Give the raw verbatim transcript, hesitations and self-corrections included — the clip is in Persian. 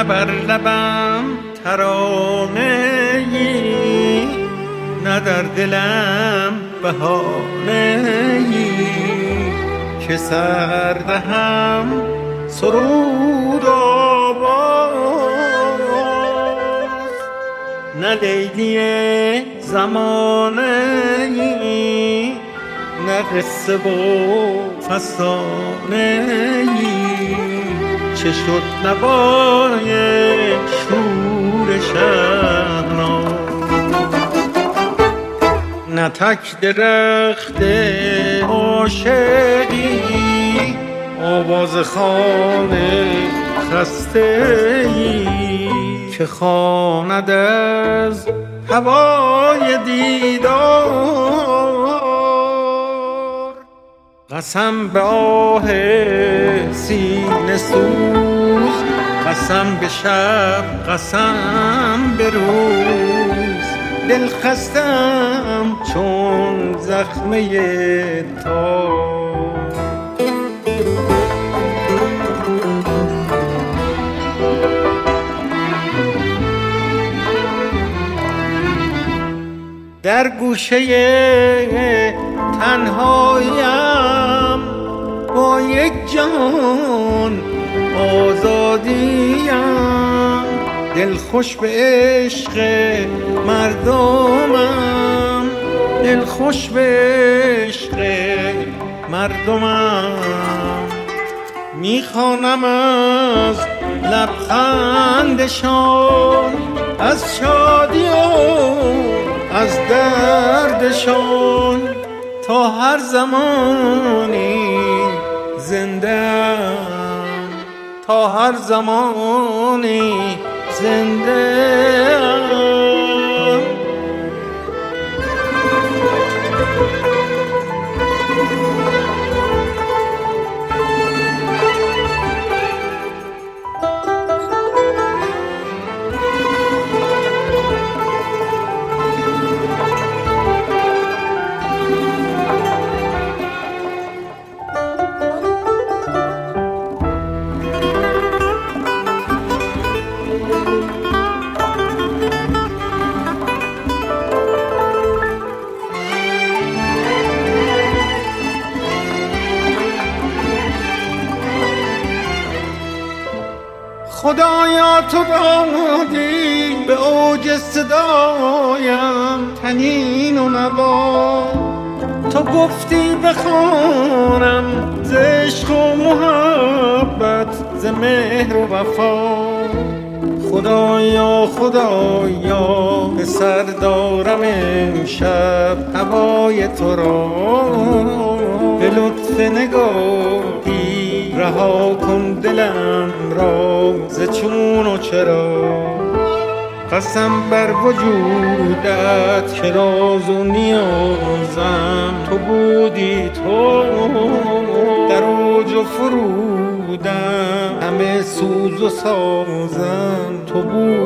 نه بر لبم ترانه‌ای، نه در دلم بهانه‌ای که سر دهم سرود آواز. نه لیلی زمانه‌ای، نه قصه و فسانه‌ای چه شد نوای شور شهناز. نه تک درخت عاشقی، آواز خانه خسته‌ای که خواند از هوای دیدار. قسم به آه سینه سوز، قسم به شب، قسم به روز، دل خستم چون زخمه تار. در گوشه تنهاییم با یک جان آزادیم، دل خوش به عشق مردمم، دل خوش به عشق مردمم. میخوانم از لبخندشان، از شادی و از دردشان، تا هر زمانی زنده‌ام، تا هر زمانی زنده‌ام. خدایا تو دادی به اوج صدایم طنین و نوا، تو گفتی بخوانم ز عشق و محبت، ز مهر و وفا. خدایا خدایا به سر دارم امشب هوای تو را، به لطف نگاهی رها کن دلم را ز چون و چرا. قسم بر وجودت که راز و نیازم تو بودی، تو در اوج و فرودم همه سوز و سازم تو بودی.